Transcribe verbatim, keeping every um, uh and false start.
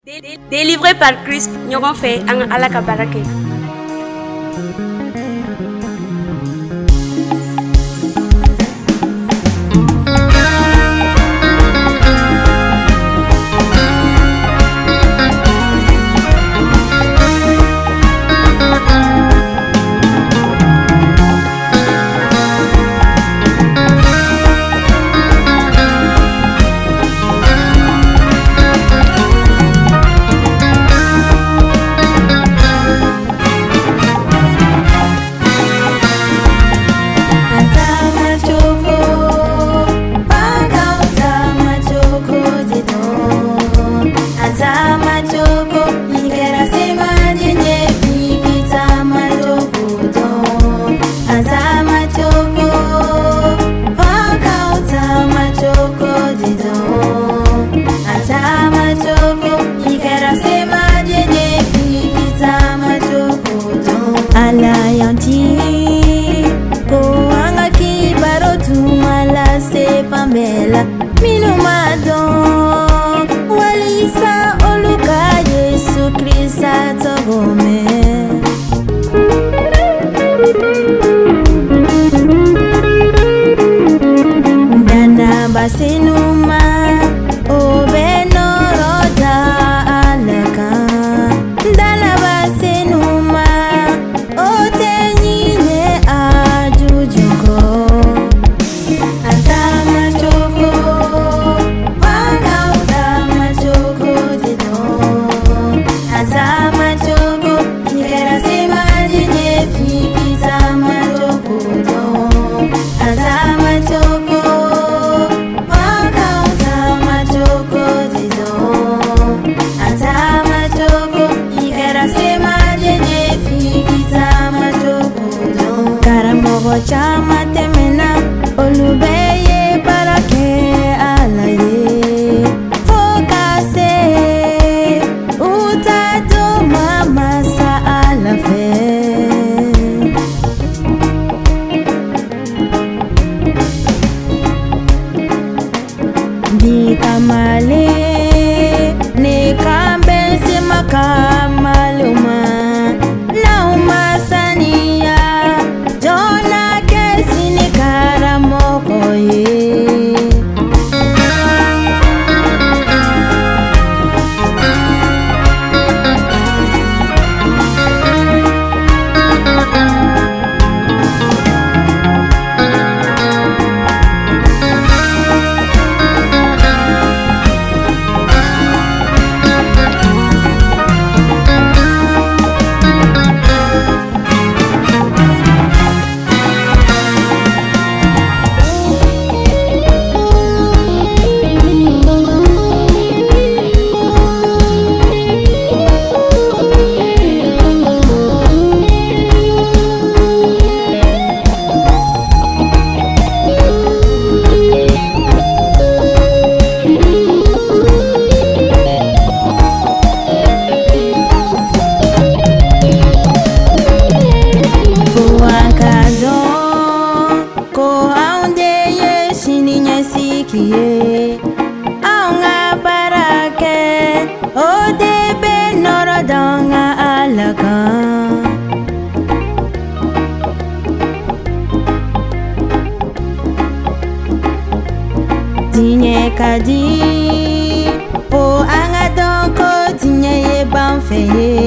Délivré par Christ, nous avons fait un alakabarake. Pamela Minumadon Walisa Oluka Yesu Krista Togome Dana Basinuma Obeno Roda Alaka Dana Basinuma Otenyine Ajujuko Chama temena olubeye barake alaye fokase utato mama sa alafe di kamale ne kambe sima kamaluma na umasania Jona kesini karamoko ye Aunga barake Odebe norodonga alaka Tinye kadi Po anga donko tinye ye banfeye